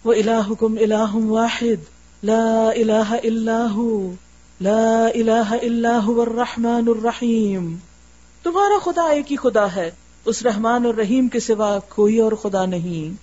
وَإِلَٰهُكُمْ إِلَٰهٌ وَاحِدٌ لَا إِلَٰهَ إِلَّا هُوَ لَا إِلَٰهَ إِلَّا هُوَ الرَّحْمَٰنُ الرَّحِيمُ. تمہارا خدا ایک ہی خدا ہے، اس رحمان اور رحیم کے سوا کوئی اور خدا نہیں.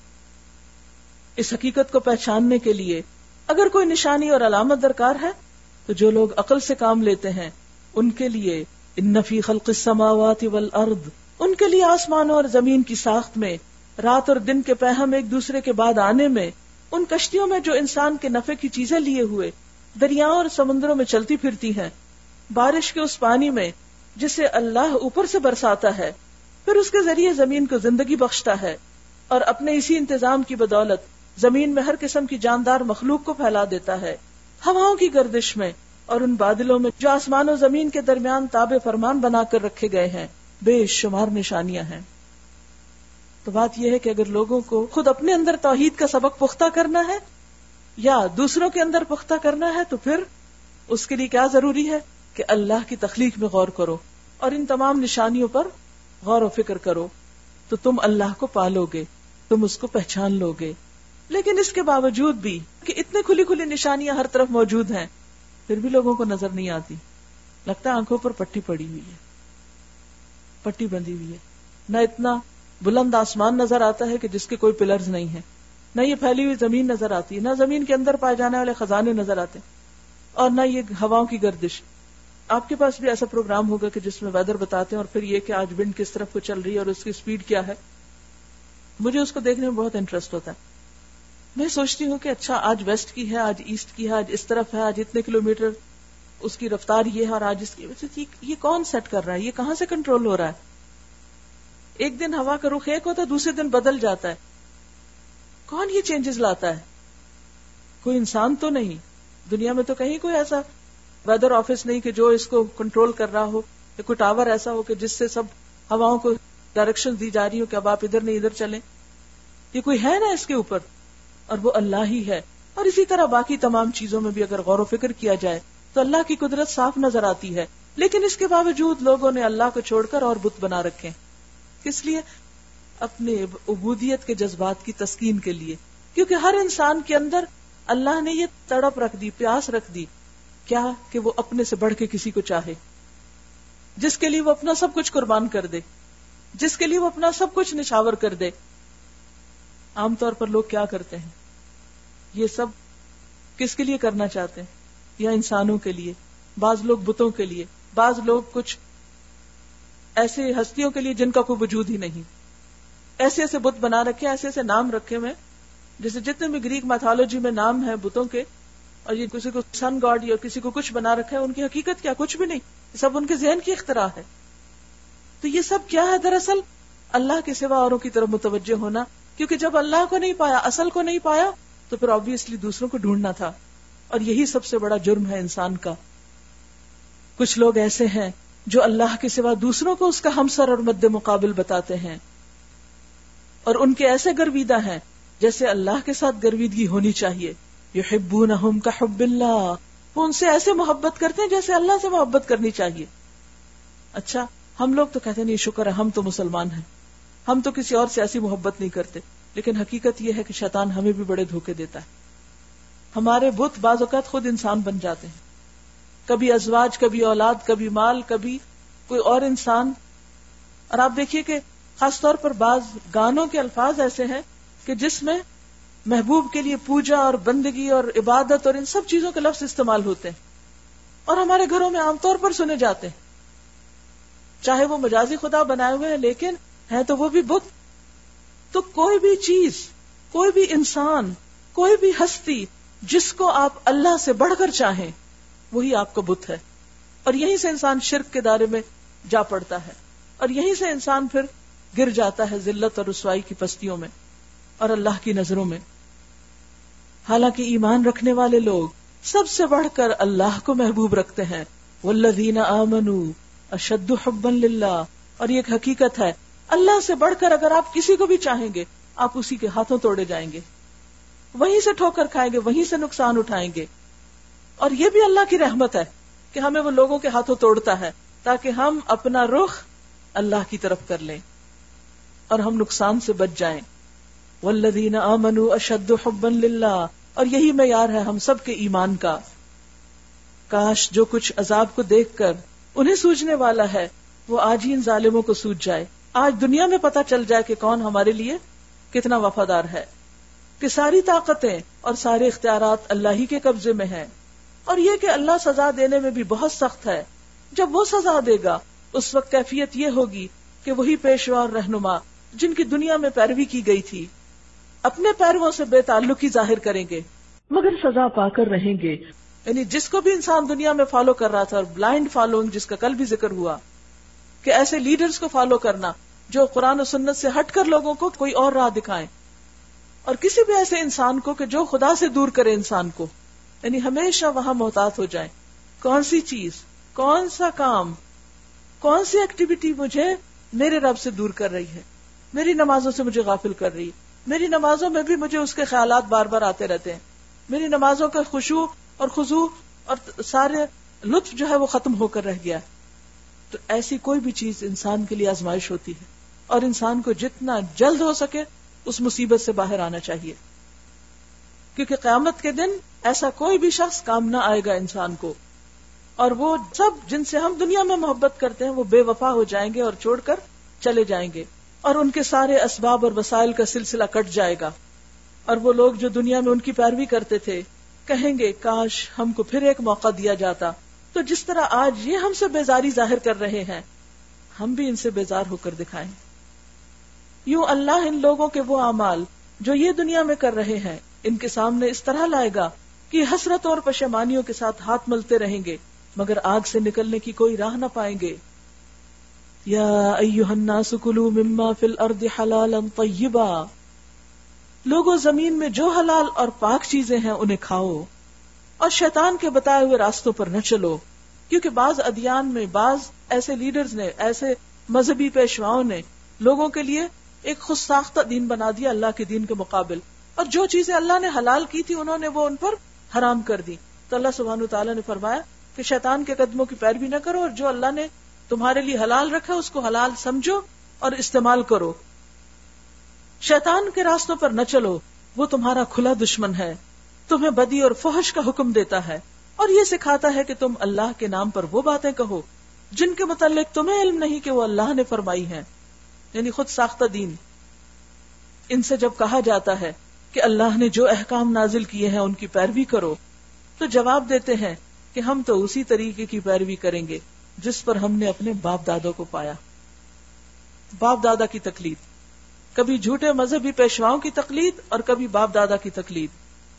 اس حقیقت کو پہچاننے کے لیے اگر کوئی نشانی اور علامت درکار ہے تو جو لوگ عقل سے کام لیتے ہیں ان کے لیے ان فی خلق السماوات والارض، ان کے لیے آسمانوں اور زمین کی ساخت میں، رات اور دن کے پہم ایک دوسرے کے بعد آنے میں، ان کشتیوں میں جو انسان کے نفع کی چیزیں لیے ہوئے دریاؤں اور سمندروں میں چلتی پھرتی ہیں، بارش کے اس پانی میں جسے اللہ اوپر سے برساتا ہے، پھر اس کے ذریعے زمین کو زندگی بخشتا ہے اور اپنے اسی انتظام کی بدولت زمین میں ہر قسم کی جاندار مخلوق کو پھیلا دیتا ہے، ہواؤں کی گردش میں اور ان بادلوں میں جو آسمان و زمین کے درمیان تابع فرمان بنا کر رکھے گئے ہیں. بے شمار نشانیاں ہیں. تو بات یہ ہے کہ اگر لوگوں کو خود اپنے اندر توحید کا سبق پختہ کرنا ہے یا دوسروں کے اندر پختہ کرنا ہے تو پھر اس کے لیے کیا ضروری ہے کہ اللہ کی تخلیق میں غور کرو اور ان تمام نشانیوں پر غور و فکر کرو، تو تم اللہ کو پالو گے، تم اس کو پہچان لو گے. لیکن اس کے باوجود بھی کہ اتنے کھلی کھلی نشانیاں ہر طرف موجود ہیں پھر بھی لوگوں کو نظر نہیں آتی. لگتا ہے آنکھوں پر پٹی پڑی ہوئی ہے، پٹی بندھی ہوئی ہے. نہ اتنا بلند آسمان نظر آتا ہے کہ جس کے کوئی پلرز نہیں ہیں، نہ یہ پھیلی ہوئی زمین نظر آتی ہے، نہ زمین کے اندر پائے جانے والے خزانے نظر آتے ہیں، اور نہ یہ ہواؤں کی گردش. آپ کے پاس بھی ایسا پروگرام ہوگا کہ جس میں ویدر بتاتے ہیں اور پھر یہ کہ آج ونڈ کس طرف کو چل رہی ہے اور اس کی سپیڈ کیا ہے. مجھے اس کو دیکھنے میں بہت انٹرسٹ ہوتا ہے. میں سوچتی ہوں کہ اچھا آج ویسٹ کی ہے، آج ایسٹ کی ہے، آج اس طرف ہے، آج اتنے کلومیٹر اس کی رفتار یہ ہے، اور آج اس کی یہ کون سیٹ کر رہا ہے، یہ کہاں سے کنٹرول ہو رہا ہے. ایک دن ہوا کا رخ ایک ہوتا ہے، دوسرے دن بدل جاتا ہے. کون یہ چینجز لاتا ہے؟ کوئی انسان تو نہیں. دنیا میں تو کہیں کوئی ایسا ویدر آفس نہیں کہ جو اس کو کنٹرول کر رہا ہو، یا کوئی ٹاور ایسا ہو کہ جس سے سب ہواؤں کو ڈائریکشن دی جا رہی ہو کہ اب آپ ادھر نہیں ادھر چلیں. یہ کوئی ہے نا اس کے اوپر، اور وہ اللہ ہی ہے. اور اسی طرح باقی تمام چیزوں میں بھی اگر غور و فکر کیا جائے تو اللہ کی قدرت صاف نظر آتی ہے. لیکن اس کے باوجود لوگوں نے اللہ کو چھوڑ کر اور بت بنا رکھے. کس لیے؟ اپنے عبودیت کے جذبات کی تسکین کے لیے. کیونکہ ہر انسان کے اندر اللہ نے یہ تڑپ رکھ دی، پیاس رکھ دی، کیا کہ وہ اپنے سے بڑھ کے کسی کو چاہے، جس کے لیے وہ اپنا سب کچھ قربان کر دے، جس کے لیے وہ اپنا سب کچھ نچھاور کر دے. عام طور پر لوگ کیا کرتے ہیں؟ یہ سب کس کے لیے کرنا چاہتے ہیں؟ یا انسانوں کے لیے، بعض لوگ بتوں کے لیے، بعض لوگ کچھ ایسے ہستیوں کے لیے جن کا کوئی وجود ہی نہیں. ایسے ایسے بت بنا رکھے، ایسے ایسے نام رکھے ہوئے، جیسے جتنے بھی گریک میتھولوجی میں نام ہے بتوں کے، اور یہ کسی کو سن گاڈ یا کسی کو کچھ بنا رکھا ہے، ان کی حقیقت کیا؟ کچھ بھی نہیں، سب ان کے ذہن کی اختراع ہے. تو یہ سب کیا ہے؟ دراصل اللہ کے سوا اوروں کی طرف متوجہ ہونا. کیونکہ جب اللہ کو نہیں پایا، اصل کو نہیں پایا، تو پھر آبویسلی دوسروں کو ڈھونڈنا تھا. اور یہی سب سے بڑا جرم ہے انسان کا. کچھ لوگ ایسے ہیں جو اللہ کے سوا دوسروں کو اس کا ہمسر اور مد مقابل بتاتے ہیں، اور ان کے ایسے گرویدہ ہیں جیسے اللہ کے ساتھ گرویدگی ہونی چاہیے. یحبونہم کحب اللہ، وہ ان سے ایسے محبت کرتے ہیں جیسے اللہ سے محبت کرنی چاہیے. اچھا ہم لوگ تو کہتے ہیں نہیں شکر ہے ہم تو مسلمان ہیں، ہم تو کسی اور سے ایسی محبت نہیں کرتے. لیکن حقیقت یہ ہے کہ شیطان ہمیں بھی بڑے دھوکے دیتا ہے. ہمارے بت بعض اوقات خود انسان بن جاتے ہیں، کبھی ازواج، کبھی اولاد، کبھی مال، کبھی کوئی اور انسان. اور آپ دیکھیے کہ خاص طور پر بعض گانوں کے الفاظ ایسے ہیں کہ جس میں محبوب کے لیے پوجا اور بندگی اور عبادت اور ان سب چیزوں کے لفظ استعمال ہوتے ہیں، اور ہمارے گھروں میں عام طور پر سنے جاتے ہیں. چاہے وہ مجازی خدا بنائے ہوئے ہیں لیکن ہے تو وہ بھی بت. تو کوئی بھی چیز، کوئی بھی انسان، کوئی بھی ہستی جس کو آپ اللہ سے بڑھ کر چاہیں وہی آپ کا بت ہے. اور یہیں سے انسان شرک کے دائرے میں جا پڑتا ہے، اور یہیں سے انسان پھر گر جاتا ہے ذلت اور رسوائی کی پستیوں میں اور اللہ کی نظروں میں. حالانکہ ایمان رکھنے والے لوگ سب سے بڑھ کر اللہ کو محبوب رکھتے ہیں. والذین آمنوا اشد حبا للہ. اور یہ ایک حقیقت ہے، اللہ سے بڑھ کر اگر آپ کسی کو بھی چاہیں گے آپ اسی کے ہاتھوں توڑے جائیں گے، وہیں سے ٹھوکر کھائیں گے، وہیں سے نقصان اٹھائیں گے. اور یہ بھی اللہ کی رحمت ہے کہ ہمیں وہ لوگوں کے ہاتھوں توڑتا ہے تاکہ ہم اپنا رخ اللہ کی طرف کر لیں اور ہم نقصان سے بچ جائیں. والذین آمنوا اشد حبا للہ، اور یہی معیار ہے ہم سب کے ایمان کا. کاش جو کچھ عذاب کو دیکھ کر انہیں سوجنے والا ہے وہ آج ہی ان ظالموں کو سوج جائے. آج دنیا میں پتہ چل جائے کہ کون ہمارے لیے کتنا وفادار ہے، کہ ساری طاقتیں اور سارے اختیارات اللہ ہی کے قبضے میں ہیں. اور یہ کہ اللہ سزا دینے میں بھی بہت سخت ہے. جب وہ سزا دے گا اس وقت کیفیت یہ ہوگی کہ وہی پیشوا اور رہنما جن کی دنیا میں پیروی کی گئی تھی اپنے پیرووں سے بے تعلقی ظاہر کریں گے مگر سزا پا کر رہیں گے. یعنی جس کو بھی انسان دنیا میں فالو کر رہا تھا، اور بلائنڈ فالوئنگ جس کا کل بھی ذکر ہوا کہ ایسے لیڈرز کو فالو کرنا جو قرآن و سنت سے ہٹ کر لوگوں کو کوئی اور راہ دکھائیں، اور کسی بھی ایسے انسان کو کہ جو خدا سے دور کرے انسان کو، یعنی ہمیشہ وہاں محتاط ہو جائیں کون سی چیز، کون سا کام، کون سی ایکٹیویٹی مجھے میرے رب سے دور کر رہی ہے، میری نمازوں سے مجھے غافل کر رہی ہے. میری نمازوں میں بھی مجھے اس کے خیالات بار بار آتے رہتے ہیں، میری نمازوں کا خشوع اور خضوع اور سارے لطف جو ہے وہ ختم ہو کر رہ گیا. تو ایسی کوئی بھی چیز انسان کے لیے آزمائش ہوتی ہے، اور انسان کو جتنا جلد ہو سکے اس مصیبت سے باہر آنا چاہیے، کیونکہ قیامت کے دن ایسا کوئی بھی شخص کام نہ آئے گا انسان کو، اور وہ سب جن سے ہم دنیا میں محبت کرتے ہیں وہ بے وفا ہو جائیں گے اور چھوڑ کر چلے جائیں گے، اور ان کے سارے اسباب اور وسائل کا سلسلہ کٹ جائے گا. اور وہ لوگ جو دنیا میں ان کی پیروی کرتے تھے کہیں گے کاش ہم کو پھر ایک موقع دیا جاتا. تو جس طرح آج یہ ہم سے بیزاری ظاہر کر رہے ہیں ہم بھی ان سے بیزار ہو کر دکھائیں. یوں اللہ ان لوگوں کے وہ اعمال جو یہ دنیا میں کر رہے ہیں ان کے سامنے اس طرح لائے گا کہ حسرتوں اور پشیمانیوں کے ساتھ ہاتھ ملتے رہیں گے مگر آگ سے نکلنے کی کوئی راہ نہ پائیں گے. یا ایھا الناس کلوا مما فی الارض حلالا طیبا، لوگوں زمین میں جو حلال اور پاک چیزیں ہیں انہیں کھاؤ، اور شیطان کے بتائے ہوئے راستوں پر نہ چلو. کیونکہ بعض ادیان میں بعض ایسے لیڈرز نے، ایسے مذہبی پیشواؤں نے لوگوں کے لیے ایک خود ساختہ دین بنا دیا اللہ کے دین کے مقابل، اور جو چیزیں اللہ نے حلال کی تھی انہوں نے وہ ان پر حرام کر دی. تو اللہ سبحانہ وتعالی نے فرمایا کہ شیطان کے قدموں کی پیروی نہ کرو، اور جو اللہ نے تمہارے لیے حلال رکھا اس کو حلال سمجھو اور استعمال کرو. شیطان کے راستوں پر نہ چلو، وہ تمہارا کھلا دشمن ہے، تمہیں بدی اور فحش کا حکم دیتا ہے، اور یہ سکھاتا ہے کہ تم اللہ کے نام پر وہ باتیں کہو جن کے متعلق تمہیں علم نہیں کہ وہ اللہ نے فرمائی ہیں، یعنی خود ساختہ دین. ان سے جب کہا جاتا ہے کہ اللہ نے جو احکام نازل کیے ہیں ان کی پیروی کرو تو جواب دیتے ہیں کہ ہم تو اسی طریقے کی پیروی کریں گے جس پر ہم نے اپنے باپ دادوں کو پایا. باپ دادا کی تقلید، کبھی جھوٹے مذہبی پیشواؤں کی تقلید اور کبھی باپ دادا کی تقلید.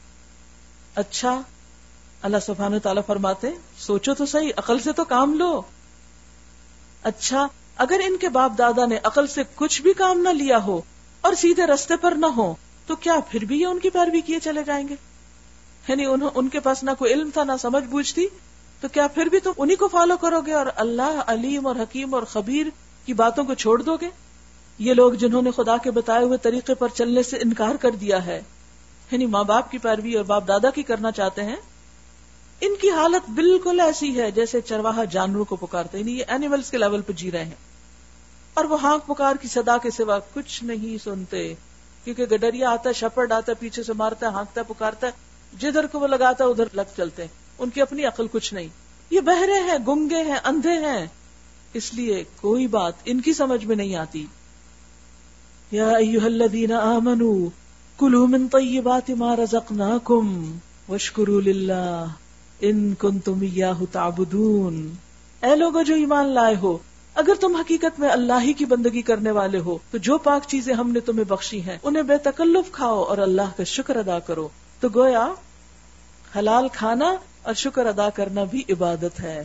اچھا اللہ سبحانہ تعالیٰ فرماتے سوچو تو صحیح، عقل سے تو کام لو. اچھا اگر ان کے باپ دادا نے عقل سے کچھ بھی کام نہ لیا ہو اور سیدھے رستے پر نہ ہو تو کیا پھر بھی یہ ان کی پیروی کیے چلے جائیں گے؟ یعنی ان کے پاس نہ کوئی علم تھا نہ سمجھ بوجھ تھی، تو کیا پھر بھی تم انہی کو فالو کرو گے اور اللہ علیم اور حکیم اور خبیر کی باتوں کو چھوڑ دو گے؟ یہ لوگ جنہوں نے خدا کے بتائے ہوئے طریقے پر چلنے سے انکار کر دیا ہے، یعنی ماں باپ کی پیروی اور باپ دادا کی کرنا چاہتے ہیں، ان کی حالت بالکل ایسی ہے جیسے چرواہا جانوروں کو پکارتے ہیں، یہ اینیملز کے لیول پہ جی رہے ہیں، اور وہ ہانک پکار کی صدا کے سوا کچھ نہیں سنتے. کیونکہ گڈریا آتا ہے، شپرڈ آتا ہے، پیچھے سے مارتا ہے، ہانکتا ہے، پکارتا ہے، جدھر کو وہ لگاتا ہے ادھر لگ چلتے ہیں. ان کی اپنی عقل کچھ نہیں، یہ بہرے ہیں، گنگے ہیں، اندھے ہیں، اس لیے کوئی بات ان کی سمجھ میں نہیں آتی. یا ایھا الذین آمنوا کلوا من طیبات ما رزقناکم واشکروا للہ ان کنتم ایاہ تعبدون. اے لوگو جو ایمان لائے ہو، اگر تم حقیقت میں اللہ ہی کی بندگی کرنے والے ہو تو جو پاک چیزیں ہم نے تمہیں بخشی ہیں انہیں بے تکلف کھاؤ اور اللہ کا شکر ادا کرو. تو گویا حلال کھانا اور شکر ادا کرنا بھی عبادت ہے.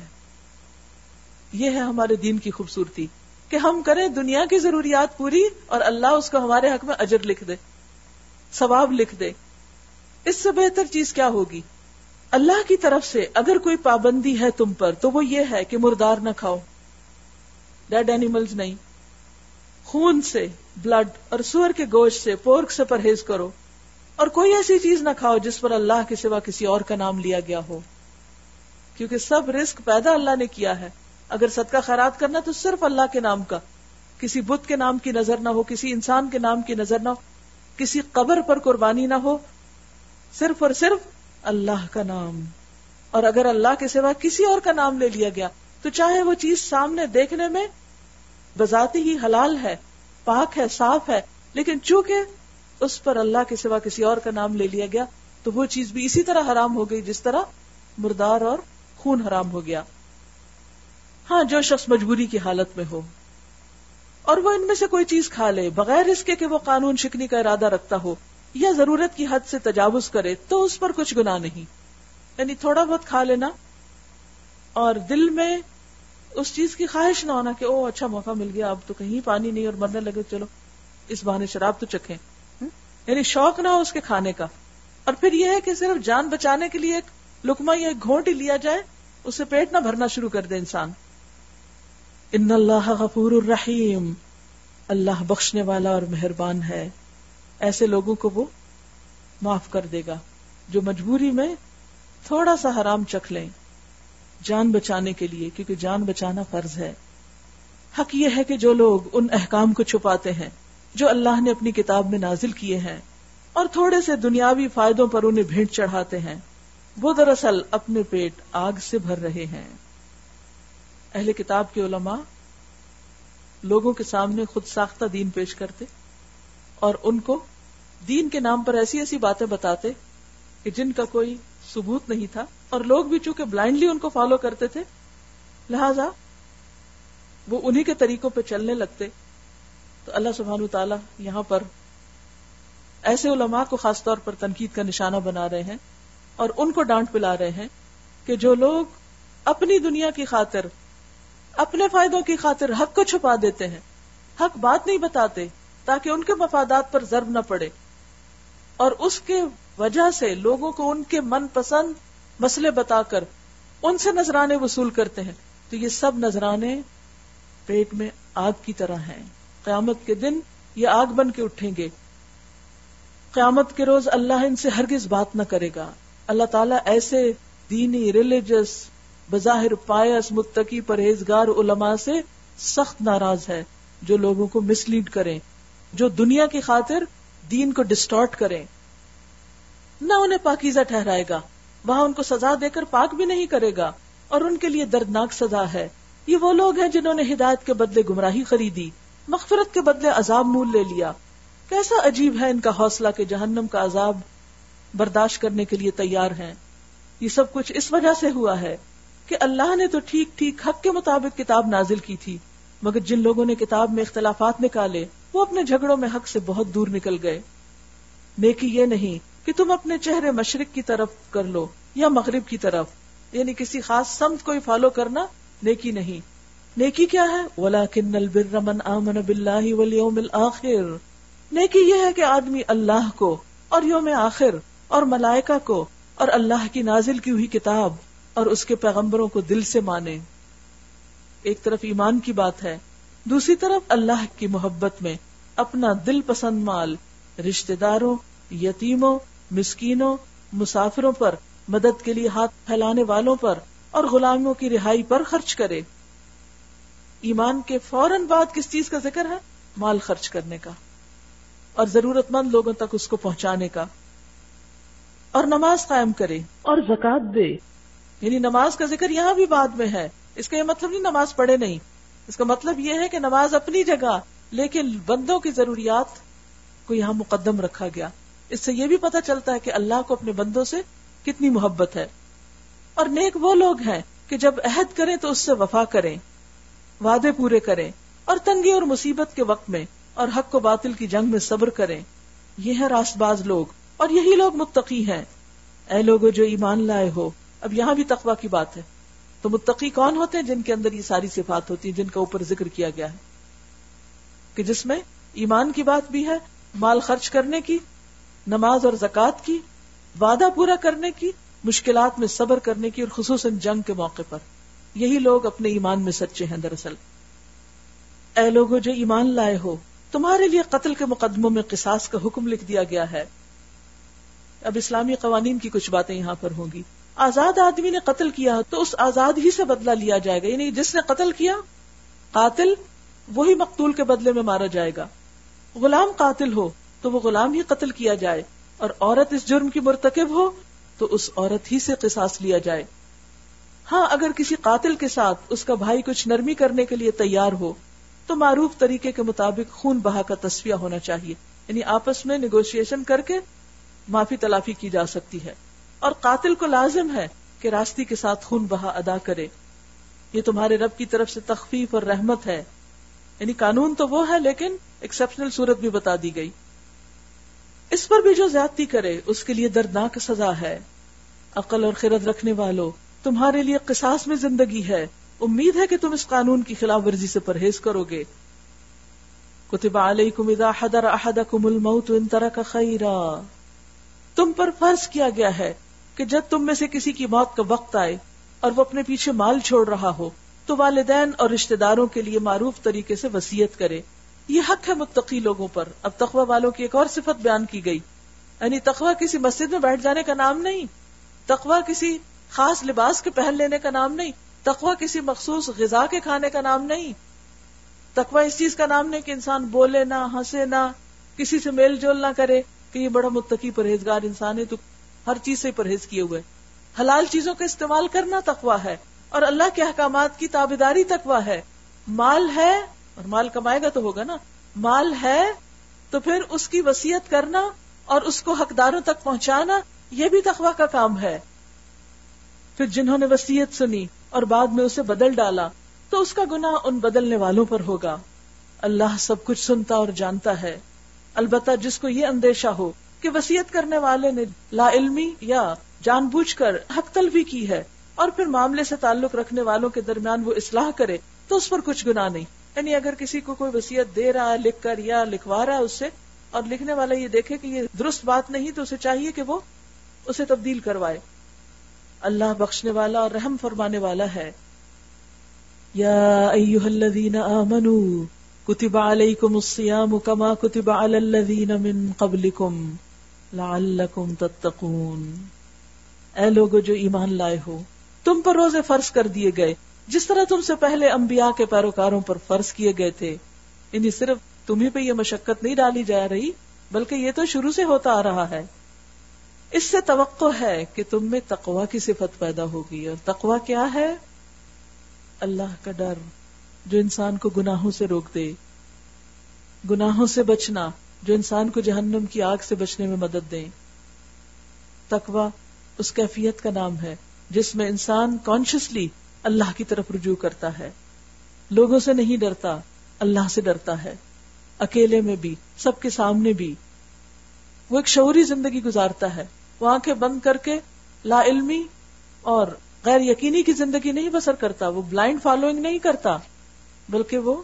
یہ ہے ہمارے دین کی خوبصورتی کہ ہم کریں دنیا کی ضروریات پوری اور اللہ اس کو ہمارے حق میں اجر لکھ دے، ثواب لکھ دے. اس سے بہتر چیز کیا ہوگی؟ اللہ کی طرف سے اگر کوئی پابندی ہے تم پر تو وہ یہ ہے کہ مردار نہ کھاؤ، ڈیڈ اینیملز نہیں، خون سے، بلڈ اور سور کے گوشت سے، پورک سے پرہیز کرو، اور کوئی ایسی چیز نہ کھاؤ جس پر اللہ کے سوا کسی اور کا نام لیا گیا ہو، کیونکہ سب رزق پیدا اللہ نے کیا ہے. اگر صدقہ خیرات کرنا تو صرف اللہ کے نام کا، کسی بت کے نام کی نظر نہ ہو، کسی انسان کے نام کی نظر نہ ہو. کسی قبر پر قربانی نہ ہو، صرف اور صرف اللہ کا نام. اور اگر اللہ کے سوا کسی اور کا نام لے لیا گیا تو چاہے وہ چیز سامنے دیکھنے میں بذاتی ہی حلال ہے، پاک ہے، صاف ہے، لیکن چونکہ اس پر اللہ کے سوا کسی اور کا نام لے لیا گیا تو وہ چیز بھی اسی طرح حرام ہو گئی جس طرح مردار اور خون حرام ہو گیا. ہاں، جو شخص مجبوری کی حالت میں ہو اور وہ ان میں سے کوئی چیز کھا لے بغیر اس کے کہ وہ قانون شکنی کا ارادہ رکھتا ہو یا ضرورت کی حد سے تجاوز کرے تو اس پر کچھ گناہ نہیں. یعنی تھوڑا بہت کھا لینا اور دل میں اس چیز کی خواہش نہ ہونا کہ او اچھا موقع مل گیا، اب تو کہیں پانی نہیں اور مرنے لگے، چلو اس بہانے شراب تو چکھیں. یعنی شوق نہ ہو اس کے کھانے کا. اور پھر یہ ہے کہ صرف جان بچانے کے لیے ایک لقمہ یا ایک گھونٹ ہی لیا جائے، اس سے پیٹ نہ بھرنا شروع کر دے انسان. ان اللہ غفور الرحیم، اللہ بخشنے والا اور مہربان ہے. ایسے لوگوں کو وہ معاف کر دے گا جو مجبوری میں تھوڑا سا حرام چکھ لیں جان بچانے کے لیے، کیونکہ جان بچانا فرض ہے. حق یہ ہے کہ جو لوگ ان احکام کو چھپاتے ہیں جو اللہ نے اپنی کتاب میں نازل کیے ہیں اور تھوڑے سے دنیاوی فائدوں پر انہیں بھیٹ چڑھاتے ہیں، وہ دراصل اپنے پیٹ آگ سے بھر رہے ہیں. اہل کتاب کے علماء لوگوں کے سامنے خود ساختہ دین پیش کرتے اور ان کو دین کے نام پر ایسی ایسی باتیں بتاتے کہ جن کا کوئی ثبوت نہیں تھا، اور لوگ بھی چونکہ بلائنڈلی ان کو فالو کرتے تھے لہذا وہ انہی کے طریقوں پہ چلنے لگتے. تو اللہ سبحانہ وتعالی یہاں پر ایسے علماء کو خاص طور پر تنقید کا نشانہ بنا رہے ہیں اور ان کو ڈانٹ پلا رہے ہیں کہ جو لوگ اپنی دنیا کی خاطر، اپنے فائدوں کی خاطر حق کو چھپا دیتے ہیں، حق بات نہیں بتاتے تاکہ ان کے مفادات پر ضرب نہ پڑے، اور اس کے وجہ سے لوگوں کو ان کے من پسند مسئلے بتا کر ان سے نذرانے وصول کرتے ہیں، تو یہ سب نذرانے پیٹ میں آگ کی طرح ہیں. قیامت کے دن یہ آگ بن کے اٹھیں گے. قیامت کے روز اللہ ان سے ہرگز بات نہ کرے گا. اللہ تعالیٰ ایسے دینی، ریلیجس، بظاہر پائس، متقی، پرہیزگار علماء سے سخت ناراض ہے جو لوگوں کو مس لیڈ کریں، جو دنیا کی خاطر دین کو ڈسٹارٹ کریں. نہ انہیں پاکیزہ ٹھہرائے گا، وہاں ان کو سزا دے کر پاک بھی نہیں کرے گا، اور ان کے لیے دردناک سزا ہے. یہ وہ لوگ ہیں جنہوں نے ہدایت کے بدلے گمراہی خریدی، مغفرت کے بدلے عذاب مول لے لیا. کیسا عجیب ہے ان کا حوصلہ کہ جہنم کا عذاب برداشت کرنے کے لیے تیار ہیں. یہ سب کچھ اس وجہ سے ہوا ہے کہ اللہ نے تو ٹھیک ٹھیک حق کے مطابق کتاب نازل کی تھی، مگر جن لوگوں نے کتاب میں اختلافات نکالے وہ اپنے جھگڑوں میں حق سے بہت دور نکل گئے. نیکی یہ نہیں کہ تم اپنے چہرے مشرق کی طرف کر لو یا مغرب کی طرف، یعنی کسی خاص سمت کو فالو کرنا نیکی نہیں. نیکی کیا ہے؟ وَلَكِنَّ الْبِرَّ مَنْ آمَنَ بِاللَّهِ وَالْيَوْمِ الْآخِرِ. نیکی یہ ہے کہ آدمی اللہ کو اور یوم آخر اور ملائکہ کو اور اللہ کی نازل کی ہوئی کتاب اور اس کے پیغمبروں کو دل سے مانے. ایک طرف ایمان کی بات ہے، دوسری طرف اللہ کی محبت میں اپنا دل پسند مال رشتہ داروں، یتیموں، مسکینوں، مسافروں پر، مدد کے لیے ہاتھ پھیلانے والوں پر اور غلاموں کی رہائی پر خرچ کرے. ایمان کے فوراً بعد کس چیز کا ذکر ہے؟ مال خرچ کرنے کا اور ضرورت مند لوگوں تک اس کو پہنچانے کا. اور نماز قائم کرے اور زکوٰۃ دے. یعنی نماز کا ذکر یہاں بھی بعد میں ہے. اس کا یہ مطلب نہیں نماز پڑھے نہیں، اس کا مطلب یہ ہے کہ نماز اپنی جگہ لیکن بندوں کی ضروریات کو یہاں مقدم رکھا گیا. اس سے یہ بھی پتہ چلتا ہے کہ اللہ کو اپنے بندوں سے کتنی محبت ہے. اور نیک وہ لوگ ہیں کہ جب عہد کریں تو اس سے وفا کریں، وعدے پورے کریں، اور تنگی اور مصیبت کے وقت میں اور حق و باطل کی جنگ میں صبر کریں. یہ ہے راست باز لوگ اور یہی لوگ متقی ہیں. اے لوگو جو ایمان لائے ہو. اب یہاں بھی تقویٰ کی بات ہے. تو متقی کون ہوتے ہیں؟ جن کے اندر یہ ساری صفات ہوتی ہیں جن کا اوپر ذکر کیا گیا ہے، کہ جس میں ایمان کی بات بھی ہے، مال خرچ کرنے کی، نماز اور زکوٰۃ کی، وعدہ پورا کرنے کی، مشکلات میں صبر کرنے کی، اور خصوصاً جنگ کے موقع پر. یہی لوگ اپنے ایمان میں سچے ہیں دراصل. اے لوگو جو ایمان لائے ہو، تمہارے لیے قتل کے مقدموں میں قصاص کا حکم لکھ دیا گیا ہے. اب اسلامی قوانین کی کچھ باتیں یہاں پر ہوں گی. آزاد آدمی نے قتل کیا تو اس آزاد ہی سے بدلہ لیا جائے گا، یعنی جس نے قتل کیا قاتل وہی مقتول کے بدلے میں مارا جائے گا. غلام قاتل ہو تو وہ غلام ہی قتل کیا جائے، اور عورت اس جرم کی مرتکب ہو تو اس عورت ہی سے قصاص لیا جائے۔ ہاں اگر کسی قاتل کے ساتھ اس کا بھائی کچھ نرمی کرنے کے لیے تیار ہو تو معروف طریقے کے مطابق خون بہا کا تصفیہ ہونا چاہیے، یعنی آپس میں نیگوشیشن کر کے معافی تلافی کی جا سکتی ہے، اور قاتل کو لازم ہے کہ راستی کے ساتھ خون بہا ادا کرے۔ یہ تمہارے رب کی طرف سے تخفیف اور رحمت ہے، یعنی قانون تو وہ ہے لیکن ایکسپشنل صورت بھی بتا دی گئی۔ اس پر بھی جو زیادتی کرے اس کے لیے دردناک سزا ہے۔ عقل اور خرد رکھنے والو، تمہارے لیے قصاص میں زندگی ہے، امید ہے کہ تم اس قانون کی خلاف ورزی سے پرہیز کرو گے۔ کتب علیکم اذا حضر احدکم الموت ان ترک خیرا، تم پر فرض کیا گیا ہے کہ جب تم میں سے کسی کی موت کا وقت آئے اور وہ اپنے پیچھے مال چھوڑ رہا ہو تو والدین اور رشتہ داروں کے لیے معروف طریقے سے وصیت کرے، یہ حق ہے متقی لوگوں پر۔ اب تقوی والوں کی ایک اور صفت بیان کی گئی، یعنی تقوی کسی مسجد میں بیٹھ جانے کا نام نہیں، تقوی کسی خاص لباس کے پہن لینے کا نام نہیں، تقوی کسی مخصوص غذا کے کھانے کا نام نہیں، تقوی اس چیز کا نام نہیں کہ انسان بولے نہ، ہنسے نہ، کسی سے میل جول نہ کرے کہ یہ بڑا متقی پرہیزگار انسان ہے، تو ہر چیز سے پرہیز کیے ہوئے۔ حلال چیزوں کا استعمال کرنا تقوی ہے، اور اللہ کے احکامات کی تابعداری تقوی ہے۔ مال ہے، اور مال کمائے گا تو ہوگا نا، مال ہے تو پھر اس کی وصیت کرنا اور اس کو حقداروں تک پہنچانا، یہ بھی تقوی کا کام ہے۔ پھر جنہوں نے وصیت سنی اور بعد میں اسے بدل ڈالا تو اس کا گناہ ان بدلنے والوں پر ہوگا۔ اللہ سب کچھ سنتا اور جانتا ہے۔ البتہ جس کو یہ اندیشہ ہو کہ وصیت کرنے والے نے لا علمی یا جان بوجھ کر حق تلفی کی ہے اور پھر معاملے سے تعلق رکھنے والوں کے درمیان وہ اصلاح کرے تو اس پر کچھ گناہ نہیں، یعنی اگر کسی کو کوئی وصیت دے رہا ہے لکھ کر یا لکھوا رہا ہے اس سے، اور لکھنے والا یہ دیکھے کہ یہ درست بات نہیں تو اسے چاہیے کہ وہ اسے تبدیل کروائے۔ اللہ بخشنے والا اور رحم فرمانے والا ہے۔ یا ایھا الذین آمنوا کتب علیکم الصیام کما کتب علی الذین من قبلکم لعلکم تتقون، اے لوگو جو ایمان لائے ہو، تم پر روزے فرض کر دیے گئے جس طرح تم سے پہلے انبیاء کے پیروکاروں پر فرض کیے گئے تھے، یعنی صرف تمہیں پہ یہ مشقت نہیں ڈالی جا رہی بلکہ یہ تو شروع سے ہوتا آ رہا ہے۔ اس سے توقع ہے کہ تم میں تقوی کی صفت پیدا ہوگی، اور تقوی کیا ہے؟ اللہ کا ڈر جو انسان کو گناہوں سے روک دے، گناہوں سے بچنا جو انسان کو جہنم کی آگ سے بچنے میں مدد دے۔ تقوی اس کیفیت کا نام ہے جس میں انسان کانشیسلی اللہ کی طرف رجوع کرتا ہے، لوگوں سے نہیں ڈرتا، اللہ سے ڈرتا ہے، اکیلے میں بھی، سب کے سامنے بھی۔ وہ ایک شعوری زندگی گزارتا ہے، وہ آنکھیں بند کر کے لا علمی اور غیر یقینی کی زندگی نہیں بسر کرتا، وہ بلائنڈ فالوئنگ نہیں کرتا، بلکہ وہ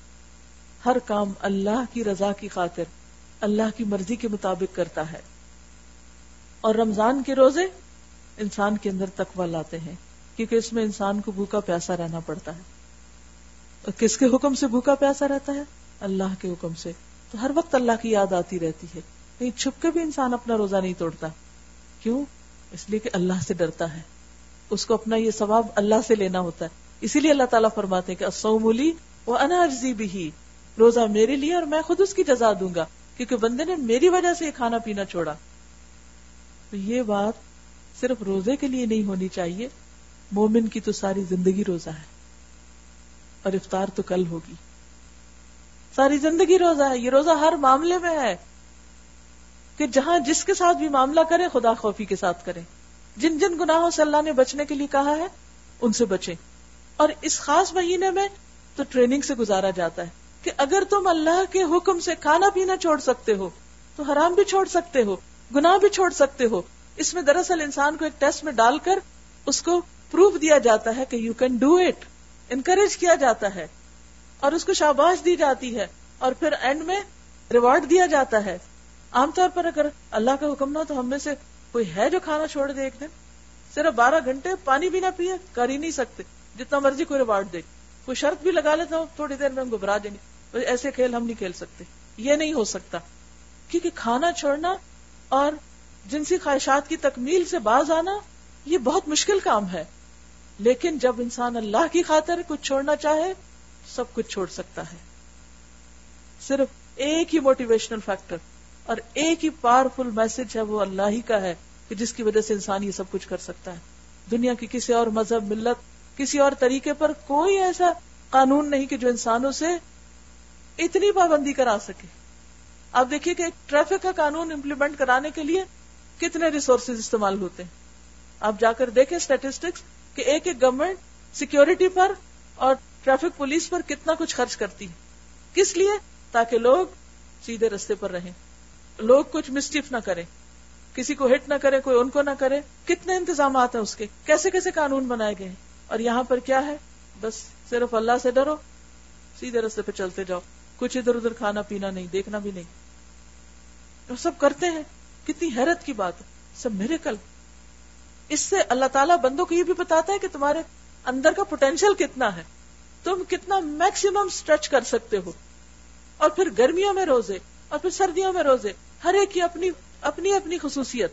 ہر کام اللہ کی رضا کی خاطر، اللہ کی مرضی کے مطابق کرتا ہے۔ اور رمضان کے روزے انسان کے اندر تقوی لاتے ہیں، کیونکہ اس میں انسان کو بھوکا پیاسا رہنا پڑتا ہے۔ اور کس کے حکم سے بھوکا پیاسا رہتا ہے؟ اللہ کے حکم سے۔ تو ہر وقت اللہ کی یاد آتی رہتی ہے، کہیں چھپ کے بھی انسان اپنا روزہ نہیں توڑتا۔ کیوں؟ اس لیے کہ اللہ سے ڈرتا ہے، اس کو اپنا یہ ثواب اللہ سے لینا ہوتا ہے۔ اسی لیے اللہ تعالیٰ فرماتے ہیں کہ الصوم لی وانا اجزی بہ، روزہ میرے لیے اور میں خود اس کی جزا دوں گا، کیونکہ بندے نے میری وجہ سے یہ کھانا پینا چھوڑا۔ تو یہ بات صرف روزے کے لیے نہیں ہونی چاہیے، مومن کی تو ساری زندگی روزہ ہے، اور افطار تو کل ہوگی۔ ساری زندگی روزہ ہے، یہ روزہ ہر معاملے میں ہے کہ جہاں جس کے ساتھ بھی معاملہ کرے خدا خوفی کے ساتھ کریں، جن جن گناہوں سے اللہ نے بچنے کے لیے کہا ہے ان سے بچیں۔ اور اس خاص مہینے میں تو ٹریننگ سے گزارا جاتا ہے کہ اگر تم اللہ کے حکم سے کھانا پینا چھوڑ سکتے ہو تو حرام بھی چھوڑ سکتے ہو، گناہ بھی چھوڑ سکتے ہو۔ اس میں دراصل انسان کو ایک ٹیسٹ میں ڈال کر اس کو پروف دیا جاتا ہے کہ you can do it, encourage کیا جاتا ہے اور اس کو شاباش دی جاتی ہے، اور پھر اینڈ میں ریوارڈ دیا جاتا ہے۔ عام طور پر اگر اللہ کا حکم نہ ہو تو ہم میں سے کوئی ہے جو کھانا چھوڑ دے ایک دن؟ صرف 12 گھنٹے پانی بھی نہ پیے، کر ہی نہیں سکتے، جتنا مرضی کوئی ریوارڈ دے۔ کوئی شرط بھی لگا لیتا ہوں تھوڑی دیر میں ہم گھبرا جائیں گے، ایسے کھیل ہم نہیں کھیل سکتے، یہ نہیں ہو سکتا، کیونکہ کھانا چھوڑنا اور جنسی خواہشات کی تکمیل سے باز آنا یہ بہت مشکل کام ہے۔ لیکن جب انسان اللہ کی خاطر کچھ چھوڑنا چاہے سب کچھ چھوڑ سکتا ہے، صرف ایک ہی موٹیویشنل فیکٹر، اور ایک ہی پاورفل میسج ہے، وہ اللہ ہی کا ہے کہ جس کی وجہ سے انسان یہ سب کچھ کر سکتا ہے. دنیا کی کسی اور مذہب، ملت، کسی اور طریقے پر کوئی ایسا قانون نہیں کہ جو انسانوں سے اتنی پابندی کرا سکے. آپ دیکھیے کہ ٹریفک کا قانون امپلیمنٹ کرانے کے لیے کتنے ریسورسز استعمال ہوتے ہیں. آپ جا کر دیکھیں اسٹیٹسٹکس کہ ایک گورنمنٹ سیکیورٹی پر اور ٹریفک پولیس پر کتنا کچھ خرچ کرتی ہے. کس لیے؟ تاکہ لوگ سیدھے رستے پر رہیں، لوگ کچھ مسچیف نہ کریں، کسی کو ہٹ نہ کرے، کوئی ان کو نہ کرے. کتنے انتظامات ہیں اس کے، کیسے کیسے قانون بنائے گئے ہیں. اور یہاں پر کیا ہے؟ بس صرف اللہ سے ڈرو، سیدھے رستے پہ چلتے جاؤ، کچھ ادھر ادھر کھانا پینا نہیں، دیکھنا بھی نہیں. وہ سب کرتے ہیں. کتنی حیرت کی بات ہے، سب میریکل. اس سے اللہ تعالیٰ بندوں کو یہ بھی بتاتا ہے کہ تمہارے اندر کا پوٹینشیل کتنا ہے، تم کتنا میکسیمم سٹریچ کر سکتے ہو. اور پھر گرمیوں میں روزے اور پھر سردیوں میں روزے، ہر ایک کی اپنی اپنی اپنی خصوصیت.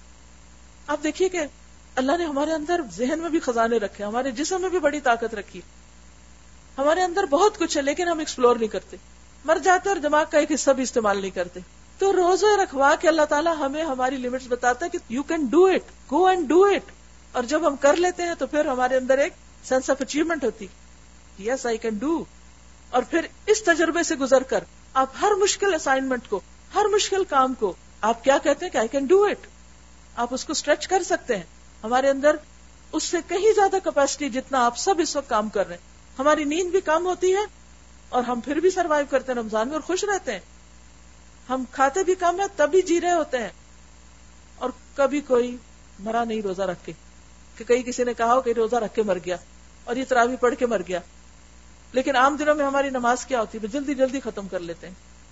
آپ دیکھیے کہ اللہ نے ہمارے اندر ذہن میں بھی خزانے رکھے، ہمارے جسم میں بھی بڑی طاقت رکھی. ہمارے اندر بہت کچھ ہے لیکن ہم ایکسپلور نہیں کرتے، مر جاتے اور دماغ کا ایک حصہ بھی استعمال نہیں کرتے. تو روزے رکھوا کے اللہ تعالیٰ ہمیں ہماری لمٹس بتاتا ہے کہ you can do it, go and do it. اور جب ہم کر لیتے ہیں تو پھر ہمارے اندر ایک سینس آف اچیومنٹ ہوتی، یس آئی کین ڈو. اور پھر اس تجربے سے گزر کر آپ ہر مشکل اسائنمنٹ کو، ہر مشکل کام کو آپ کیا کہتے ہیں کہ آئی کین ڈو اٹ. آپ اس کو اسٹریچ کر سکتے ہیں. ہمارے اندر اس سے کہیں زیادہ کیپیسٹی جتنا آپ سب اس وقت کام کر رہے ہیں. ہماری نیند بھی کم ہوتی ہے اور ہم پھر بھی سروائیو کرتے ہیں رمضان میں اور خوش رہتے ہیں. ہم کھاتے بھی کم ہیں تب بھی جی رہے ہوتے ہیں. اور کبھی کوئی مرا نہیں روزہ رکھ کے، کہ کہیں کسی نے کہا ہو کہ روزہ رکھ کے مر گیا اور یہ تراویح پڑھ کے مر گیا. لیکن عام دنوں میں ہماری نماز کیا ہوتی ہے؟ جلدی جلدی ختم کر لیتے ہیں.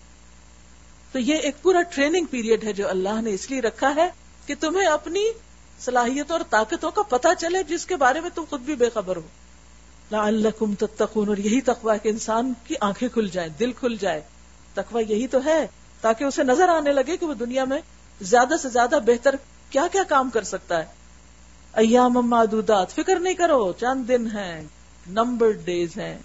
تو یہ ایک پورا ٹریننگ پیریڈ ہے جو اللہ نے اس لیے رکھا ہے کہ تمہیں اپنی صلاحیتوں اور طاقتوں کا پتہ چلے جس کے بارے میں تم خود بھی بے خبر ہو. لعلکم تتقون. اور یہی تقویٰ ہے کہ انسان کی آنکھیں کھل جائیں، دل کھل جائے. تقویٰ یہی تو ہے تاکہ اسے نظر آنے لگے کہ وہ دنیا میں زیادہ سے زیادہ بہتر کیا کیا کام کر سکتا ہے. ایام معدودات، فکر نہیں کرو، چند دن ہیں، نمبرڈ ڈیز ہیں.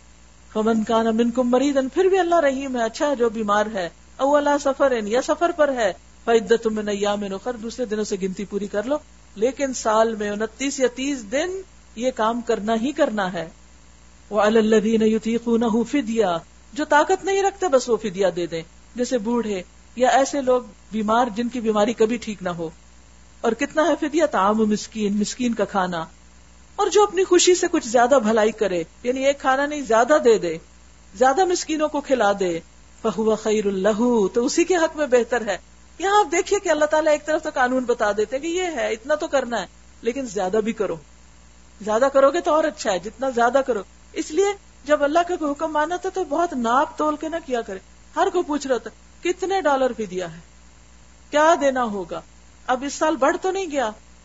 فمن کان منکم مریضا، پھر بھی اللہ رحیم ہے، اچھا جو بیمار ہے، او علی سفر، یا سفر پر ہے، فعدۃ من ایام اخر، دوسرے دنوں سے گنتی پوری کر لو. لیکن سال میں 29 یا 30 دن یہ کام کرنا ہی کرنا ہے. وعلی الذین یطیقونہ فدیہ، جو طاقت نہیں رکھتے بس وہ فدیہ دے دیں، جیسے بوڑھے یا ایسے لوگ بیمار جن کی بیماری کبھی ٹھیک نہ ہو. اور کتنا ہے فدیہ؟ طعام مسکین، مسکین کا کھانا. اور جو اپنی خوشی سے کچھ زیادہ بھلائی کرے، یعنی ایک کھانا نہیں زیادہ دے دے، زیادہ مسکینوں کو کھلا دے، فہو خیر لہ، تو اسی کے حق میں بہتر ہے. یہاں آپ دیکھیے کہ اللہ تعالیٰ ایک طرف تو قانون بتا دیتے ہیں کہ یہ ہے، اتنا تو کرنا ہے، لیکن زیادہ بھی کرو. زیادہ کرو گے تو اور اچھا ہے، جتنا زیادہ کرو. اس لیے جب اللہ کا کوئی حکم مانا تو بہت ناپ تول کے نہ کیا کرے. ہر کوئی پوچھ رہا تھا کتنے ڈالر فدیہ ہے، کیا دینا ہوگا، اب اس سال بڑھ تو نہیں گیا،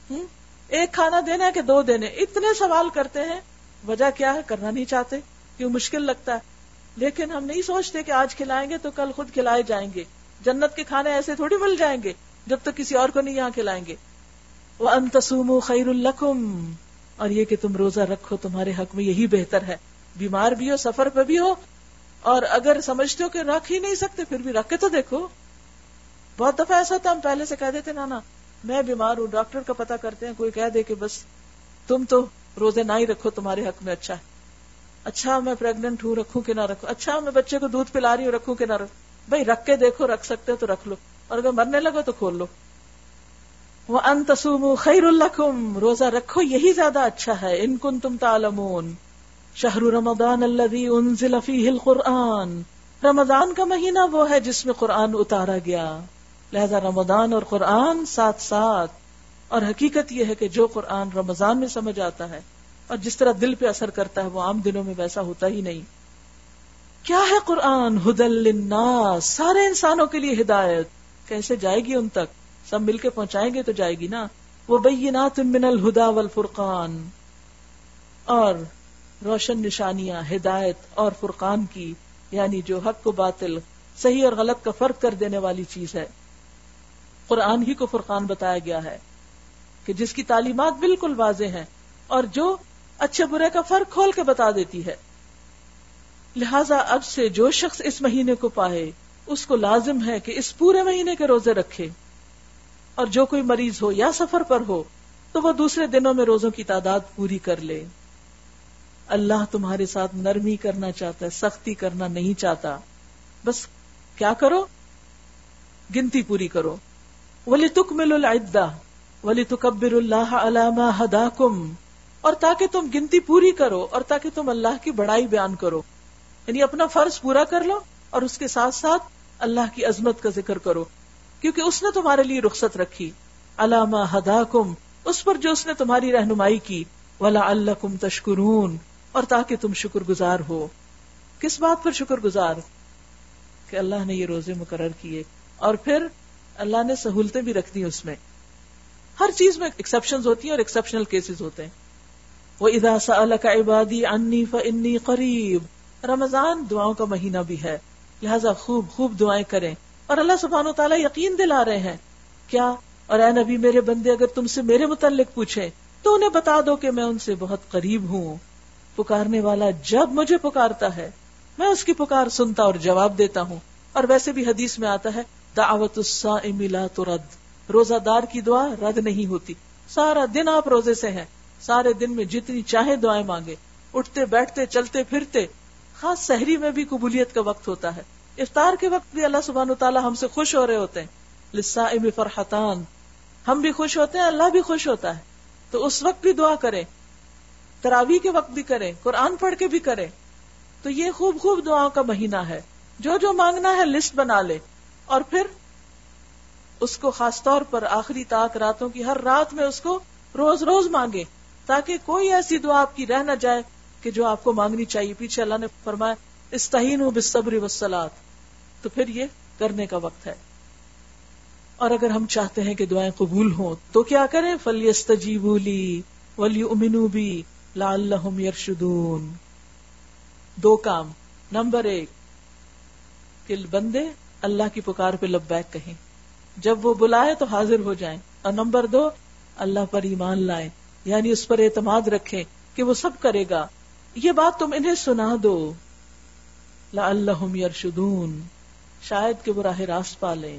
ایک کھانا دینا ہے کہ 2 دینے، اتنے سوال کرتے ہیں. وجہ کیا ہے؟ کرنا نہیں چاہتے، کیوں مشکل لگتا ہے. لیکن ہم نہیں سوچتے کہ آج کھلائیں گے تو کل خود کھلائے جائیں گے. جنت کے کھانے ایسے تھوڑی مل جائیں گے جب تک کسی اور کو نہیں یہاں کھلائیں گے. وَأَن تَصُومُوا خَيْرٌ لَكُمْ، اور یہ کہ تم روزہ رکھو تمہارے حق میں یہی بہتر ہے. بیمار بھی ہو، سفر پہ بھی ہو، اور اگر سمجھتے ہو کہ رکھ ہی نہیں سکتے پھر بھی رکھ کے تو دیکھو. بہت دفعہ ایسا ہوتا ہم پہلے سے کہہ دیتے نا میں بیمار ہوں، ڈاکٹر کا پتہ کرتے ہیں، کوئی کہہ دے کہ بس تم تو روزے نہ ہی رکھو، تمہارے حق میں اچھا ہے. اچھا میں پریگننٹ ہوں، رکھوں کہ نہ رکھوں. اچھا میں بچے کو دودھ پلا رہی ہوں، رکھوں کہ نہ رکھوں. بھائی رکھ کے دیکھو، رکھ سکتے ہو تو رکھ لو، اور اگر مرنے لگو تو کھول لو. وَأَن تَصُومُوا خَيْرٌ لَكُمْ، روزہ رکھو یہی زیادہ اچھا ہے. ان کنتم تعلمون. شہر رمضان الذی انزل فیہ القرآن، رمضان کا مہینہ وہ ہے جس میں قرآن اتارا گیا. لہذا رمضان اور قرآن ساتھ ساتھ. اور حقیقت یہ ہے کہ جو قرآن رمضان میں سمجھ آتا ہے اور جس طرح دل پہ اثر کرتا ہے وہ عام دنوں میں ویسا ہوتا ہی نہیں. کیا ہے قرآن؟ ھدی للناس، سارے انسانوں کے لیے ہدایت. کیسے جائے گی ان تک؟ سب مل کے پہنچائیں گے تو جائے گی نا. وبینات من الہدی والفرقان، اور روشن نشانیاں ہدایت اور فرقان کی، یعنی جو حق و باطل، صحیح اور غلط کا فرق کر دینے والی چیز ہے. قرآن ہی کو فرقان بتایا گیا ہے کہ جس کی تعلیمات بالکل واضح ہیں اور جو اچھے برے کا فرق کھول کے بتا دیتی ہے. لہذا اب سے جو شخص اس مہینے کو پائے اس کو لازم ہے کہ اس پورے مہینے کے روزے رکھے، اور جو کوئی مریض ہو یا سفر پر ہو تو وہ دوسرے دنوں میں روزوں کی تعداد پوری کر لے۔ اللہ تمہارے ساتھ نرمی کرنا چاہتا ہے، سختی کرنا نہیں چاہتا۔ بس کیا کرو؟ گنتی پوری کرو۔ وَلِتُكْمِلُوا الْعِدَّةَ وَلِتُكَبِّرُوا اللَّهَ عَلَى مَا هَدَاكُمْ، اور تاکہ تم گنتی پوری کرو اور تاکہ تم اللہ کی بڑائی بیان کرو، یعنی اپنا فرض پورا کر لو اور اس کے ساتھ ساتھ اللہ کی عظمت کا ذکر کرو، کیونکہ اس نے تمہارے لیے رخصت رکھی، عَلَى مَا هَدَاكُمْ، اس پر جو اس نے تمہاری رہنمائی کی، وَلَعَلَّكُمْ تَشْكُرُونَ، اور تاکہ تم شکر گزار ہو۔ کس بات پر شکر گزار؟ کہ اللہ نے یہ روزے مقرر کیے، اور پھر اللہ نے سہولتیں بھی رکھ دی اس میں۔ ہر چیز میں ایکسیپشنز ہوتی ہیں اور ایکسیپشنل کیسز ہوتے ہیں۔ وَإِذَا سَأَلَكَ عِبَادِي عَنِّي فَإِنِّي قَرِيبٌ، رمضان دعاؤں کا مہینہ بھی ہے، لہذا خوب خوب دعائیں کریں، اور اللہ سبحانہ وتعالیٰ یقین دلا رہے ہیں کیا؟ اور اے نبی میرے بندے اگر تم سے میرے متعلق پوچھیں تو انہیں بتا دو کہ میں ان سے بہت قریب ہوں، پکارنے والا جب مجھے پکارتا ہے میں اس کی پکار سنتا اور جواب دیتا ہوں۔ اور ویسے بھی حدیث میں آتا ہے دعوت الصائم لا ترد، روزہ دار کی دعا رد نہیں ہوتی۔ سارا دن آپ روزے سے ہیں، سارے دن میں جتنی چاہے دعائیں مانگے، اٹھتے بیٹھتے چلتے پھرتے، خاص سحری میں بھی قبولیت کا وقت ہوتا ہے، افطار کے وقت بھی اللہ سبحانہ وتعالی ہم سے خوش ہو رہے ہوتے ہیں۔ للصائم فرحتان، ہم بھی خوش ہوتے ہیں، اللہ بھی خوش ہوتا ہے، تو اس وقت بھی دعا کریں، تراویح کے وقت بھی کریں، قرآن پڑھ کے بھی کریں۔ تو یہ خوب خوب دعاؤں کا مہینہ ہے، جو جو مانگنا ہے لسٹ بنا لے، اور پھر اس کو خاص طور پر آخری طاق راتوں کی ہر رات میں اس کو روز روز مانگے، تاکہ کوئی ایسی دعا آپ کی رہ نہ جائے کہ جو آپ کو مانگنی چاہیے۔ پیچھے اللہ نے فرمایا استعینوا بالصبر والصلاۃ، تو پھر یہ کرنے کا وقت ہے۔ اور اگر ہم چاہتے ہیں کہ دعائیں قبول ہوں تو کیا کریں؟ فَلْيَسْتَجِيبُوا لِي وَلْيُؤْمِنُوا بِي لَعَلَّهُمْ يَرْشُدُونَ۔ دو کام، نمبر 1 کہ بندے اللہ کی پکار پہ لبیک کہیں، جب وہ بلائے تو حاضر ہو جائیں، اور نمبر 2 اللہ پر ایمان لائیں، یعنی اس پر اعتماد رکھیں کہ وہ سب کرے گا۔ یہ بات تم انہیں سنا دو، لعلہم یرشدون، شاید کہ وہ راہ راست پا لیں۔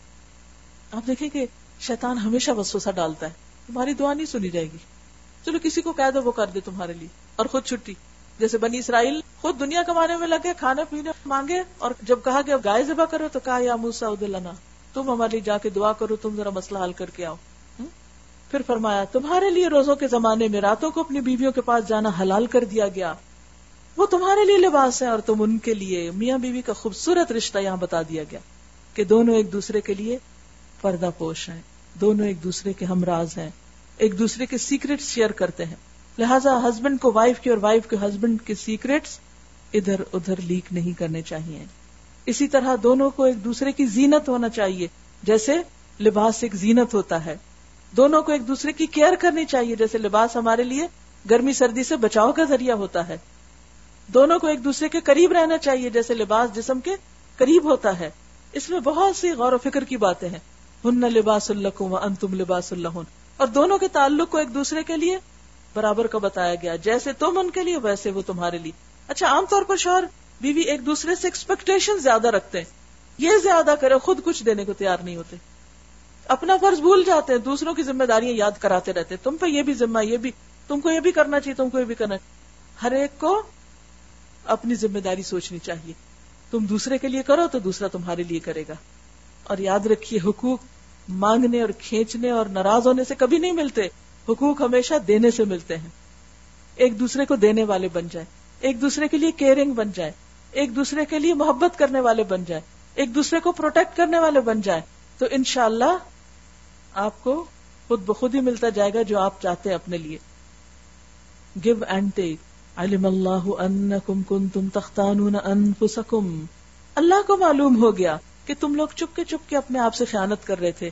آپ دیکھیں کہ شیطان ہمیشہ وسوسہ ڈالتا ہے، تمہاری دعا نہیں سنی جائے گی، چلو کسی کو کہہ دو وہ کر دے تمہارے لیے، اور خود چھٹی۔ جیسے بنی اسرائیل خود دنیا کمانے میں لگے، کھانے پینے مانگے، اور جب کہا کہ اب گائے ذبح کرو تو کہا یا موسیٰ ادع لنا، تم ہمارے لیے جا کے دعا کرو، تم ذرا مسئلہ حل کر کے آؤ۔ پھر فرمایا تمہارے لیے روزوں کے زمانے میں راتوں کو اپنی بیویوں کے پاس جانا حلال کر دیا گیا، وہ تمہارے لیے لباس ہے اور تم ان کے لیے۔ میاں بیوی کا خوبصورت رشتہ یہاں بتا دیا گیا کہ دونوں ایک دوسرے کے لیے پردہ پوش ہیں، دونوں ایک دوسرے کے ہمراز ہیں، ایک دوسرے کے سیکرٹس شیئر کرتے ہیں، لہٰذا ہسبینڈ کو وائف کی اور وائف کے ہسبینڈ کے سیکرٹس ادھر ادھر لیک نہیں کرنے چاہیے۔ اسی طرح دونوں کو ایک دوسرے کی زینت ہونا چاہیے، جیسے لباس ایک زینت ہوتا ہے۔ دونوں کو ایک دوسرے کی کیئر کرنی چاہیے، جیسے لباس ہمارے لیے گرمی سردی سے بچاؤ کا ذریعہ ہوتا ہے۔ دونوں کو ایک دوسرے کے قریب رہنا چاہیے، جیسے لباس جسم کے قریب ہوتا ہے۔ اس میں بہت سی غور و فکر کی باتیں ہیں۔ ہن لباس لکم وانتم لباس لہن، اور دونوں کے تعلق کو ایک دوسرے کے لیے برابر کا بتایا گیا، جیسے تم ان کے لیے ویسے وہ تمہارے لیے۔ اچھا، عام طور پر شوہر بیوی ایک دوسرے سے ایکسپیکٹیشن زیادہ رکھتے ہیں، یہ زیادہ کرے، خود کچھ دینے کو تیار نہیں ہوتے، اپنا فرض بھول جاتے ہیں، دوسروں کی ذمہ داریاں یاد کراتے رہتے، تم پہ یہ بھی ذمہ، یہ بھی تم کو یہ بھی کرنا چاہیے، تم کو یہ بھی کرنا چاہیے۔ ہر ایک کو اپنی ذمہ داری سوچنی چاہیے، تم دوسرے کے لیے کرو تو دوسرا تمہارے لیے کرے گا۔ اور یاد رکھیے، حقوق مانگنے اور کھینچنے اور ناراض ہونے سے کبھی نہیں ملتے، حقوق ہمیشہ دینے سے ملتے ہیں۔ ایک دوسرے کو دینے والے بن جائیں، ایک دوسرے کے لیے کیئرنگ بن جائیں، ایک دوسرے کے لیے محبت کرنے والے بن جائیں، ایک دوسرے کو پروٹیکٹ کرنے والے بن جائیں، تو انشاءاللہ آپ کو خود بخود ہی ملتا جائے گا جو آپ چاہتے ہیں اپنے لیے۔ Give and take. علم اللہ انکم کنتم تختانون انفسکم، اللہ کو معلوم ہو گیا کہ تم لوگ چپ کے اپنے آپ سے خیانت کر رہے تھے،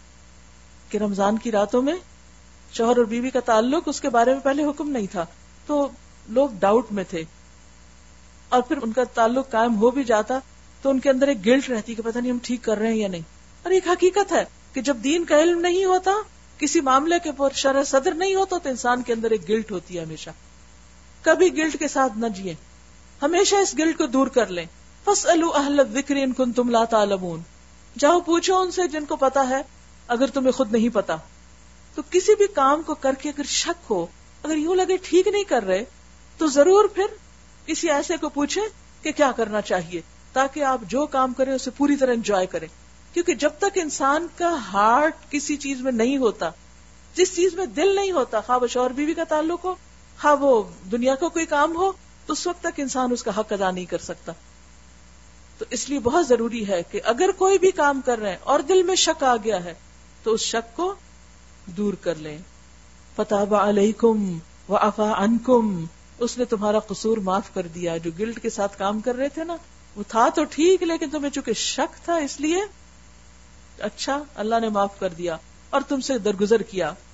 کہ رمضان کی راتوں میں شوہر اور بیوی کا تعلق، اس کے بارے میں پہلے حکم نہیں تھا، تو لوگ ڈاؤٹ میں تھے، اور پھر ان کا تعلق قائم ہو بھی جاتا تو ان کے اندر ایک گلٹ رہتی کہ پتہ نہیں ہم ٹھیک کر رہے ہیں یا نہیں۔ اور ایک حقیقت ہے کہ جب دین کا علم نہیں ہوتا، کسی معاملے کے پر شرح صدر نہیں ہوتا، تو انسان کے اندر ایک گلٹ ہوتی ہے ہمیشہ۔ کبھی گلٹ کے ساتھ نہ جیئیں، ہمیشہ اس گلٹ کو دور کر لیں، فاسألوا اہل الذکر ان کنتم لا تعلمون، جاؤ پوچھو ان سے جن کو پتا ہے اگر تمہیں خود نہیں پتا. تو کسی بھی کام کو کر کے اگر شک ہو، اگر یوں لگے ٹھیک نہیں کر رہے، تو ضرور پھر کسی ایسے کو پوچھیں کہ کیا کرنا چاہیے، تاکہ آپ جو کام کریں اسے پوری طرح انجوائے کریں. کیونکہ جب تک انسان کا ہارٹ کسی چیز میں نہیں ہوتا، جس چیز میں دل نہیں ہوتا، خواہ وہ شوہر بیوی کا تعلق ہو، خواہ وہ دنیا کا کوئی کام ہو، تو اس وقت تک انسان اس کا حق ادا نہیں کر سکتا. تو اس لیے بہت ضروری ہے کہ اگر کوئی بھی کام کر رہے ہیں اور دل میں شک آ گیا ہے تو اس شک کو دور کر لیں. فتاب علیکم وعفا عنکم، اس نے تمہارا قصور معاف کر دیا. جو گلٹ کے ساتھ کام کر رہے تھے نا، وہ تھا تو ٹھیک، لیکن تمہیں چونکہ شک تھا اس لیے اچھا اللہ نے معاف کر دیا اور تم سے درگزر کیا.